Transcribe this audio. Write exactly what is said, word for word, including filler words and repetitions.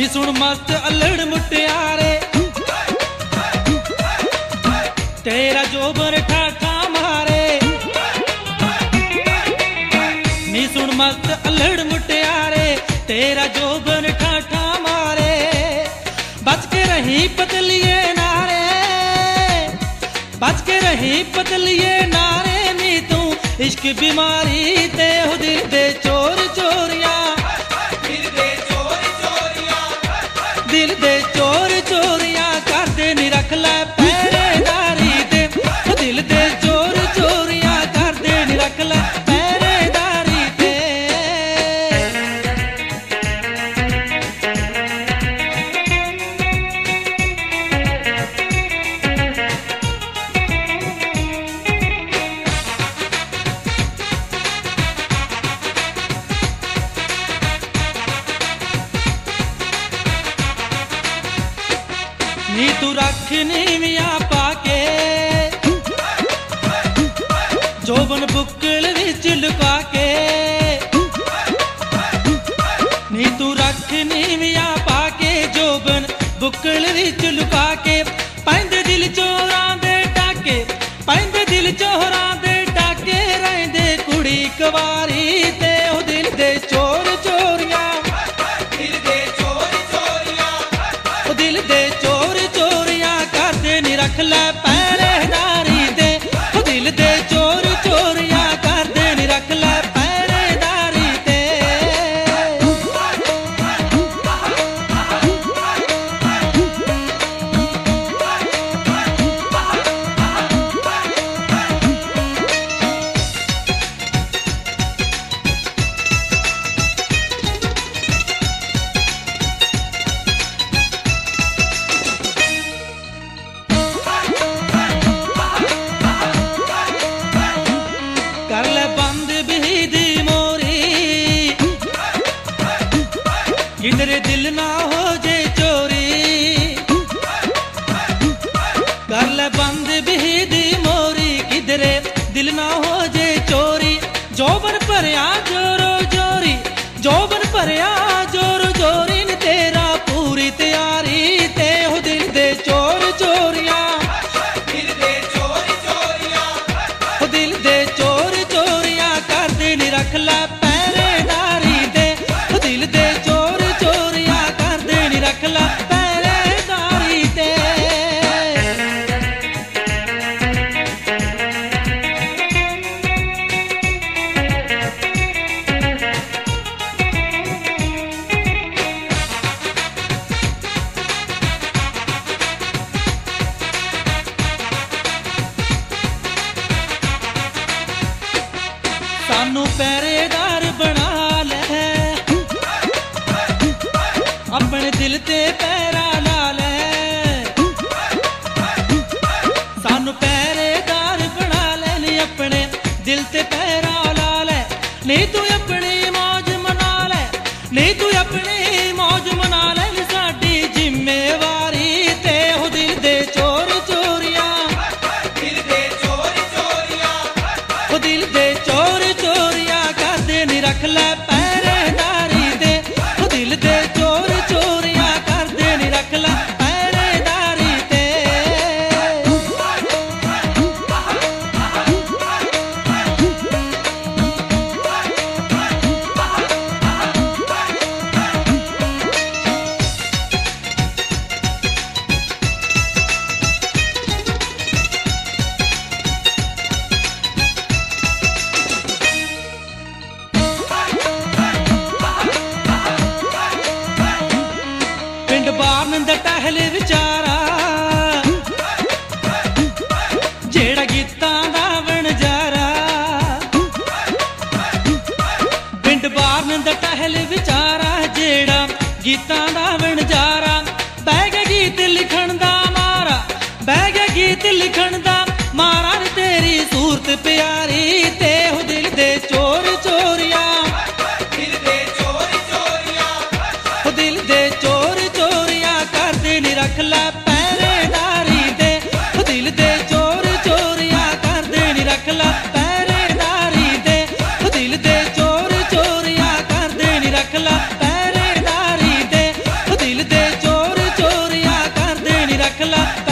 सुन मस्त अल्लड़ मुटियारे तेरा जोबर ठाठा मारे। नी सुन मस्त अल्लड़ मुटियारे तेरा जोबर ठाठा मारे। बच के रही पतलिए नारे, बच के रही पतलिए नारे। नी तू इश्क बीमारी ते हो दिल दे चोर चोरिया, दिल दे चोर चोरिया करदे नी रख लै पहरेदारी दे। दिल दे चोर चोरिया करदे नी रख लै पहरेदारी दे। नी तू रख नीविया पाके जोबन बुक्कल विच लुका के। नी तू रख नीविया पाके जोबन बुक्कल विच लुका के। पैंदे दिल चोरां दे डाके, पैंदे दिल चोरां दे डाके। रहिंदे कुड़ी कवारी ते ओ दिल दे चोर चोरिया, दिल दे चोर चोरिया, ओ दिल दे चोर चोरिया करदे नी रख लै पहरेदारी दे। ओ दिल दे चोर चोरिया करदे नी रख लै पहरेदारी दे। कर ले बंद बिहिदी मोरी किधरे दिल ना हो जे चोरी। कर ले बंद बिहिदी मोरी किधरे दिल ना हो जे चोरी। जोबन भरिया जोरो जोरी, जोबन भरिया जोरो जोरी। न तेरा पूरी तैयारी ते हो दिल दे चोर चोरिया, दिल दे चोर चोरिया, हो दिल दे चोर चोरिया करदे नी रख लै पहरेदारी दे। हो दिल दे चोर चोरिया करदे नी रख लै पहरेदारी दे। सानू पहरेदार बना ले, अपने दिल ते पैरा ला ले। सानू पहरेदार बना ले नी अपने दिल ते पैरा ला ले। नी तू अपनी मौज मना ले, नी तू अपनी मौज मना ले। नी साडी जिम्मेवारी ते हो दिल दे चोर चोरिया, दिल दे चोर चोरिया, हो दिल दे चोर चोरिया करदे नी रख लै पहरेदारी दे। हो दिल दे चोर चोरिया करदे नी रख लै पहरेदारी दे। पिंड बारन दा टहल विचारा जेड़ा गीतां दा वणजारा। पिंड बारन दा टहल विचारा जेड़ा गीतां दा वणजारा। बह गया गीत लिखण दा मारा, बह गया गीत लिखण दा मारा। नी तेरी सूरत प्यारी ते हो दिल दे चोर चोरिया, दिल दे चोर चोरिया, हो दिल दे चोर चोरिया करदे नी रख लै पहरेदारी दे। हो दिल दे चोर चोरिया करदे नी रख लै पहरेदारी दे। हो दिल दे चोर चोरिया करदे नी रख लै पहरेदारी दे। हो दिल रख ला